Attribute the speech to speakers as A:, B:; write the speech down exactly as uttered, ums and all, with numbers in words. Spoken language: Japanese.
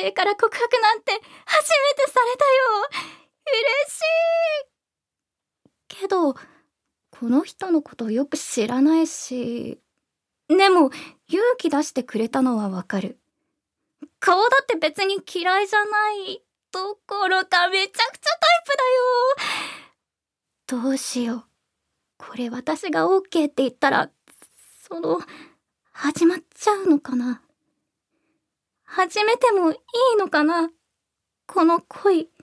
A: 性から告白なんて初めてされたよ。嬉しい。けど、この人のことよく知らないし、でも勇気出してくれたのはわかる。顔だって別に嫌いじゃない。どころかめちゃくちゃタイプだよ。どうしよう。これ私が オーケー って言ったら、その、始まっちゃうのかな。始めてもいいのかな、この恋。